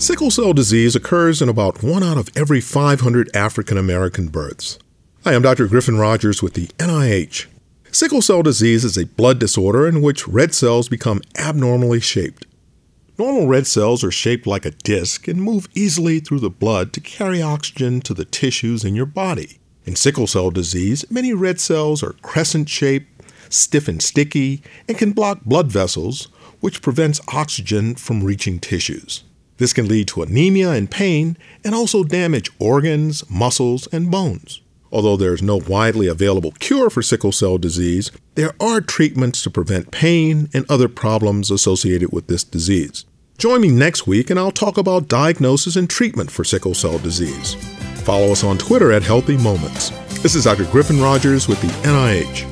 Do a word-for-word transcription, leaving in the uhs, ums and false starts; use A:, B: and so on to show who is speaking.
A: Sickle cell disease occurs in about one out of every five hundred African American births. Hi, I'm Doctor Griffin Rogers with the N I H. Sickle cell disease is a blood disorder in which red cells become abnormally shaped. Normal red cells are shaped like a disc and move easily through the blood to carry oxygen to the tissues in your body. In sickle cell disease, many red cells are crescent-shaped, stiff and sticky, and can block blood vessels, which prevents oxygen from reaching tissues. This can lead to anemia and pain, and also damage organs, muscles, and bones. Although there is no widely available cure for sickle cell disease, there are treatments to prevent pain and other problems associated with this disease. Join me next week and I'll talk about diagnosis and treatment for sickle cell disease. Follow us on Twitter at Healthy Moments. This is Doctor Griffin Rogers with the N I H.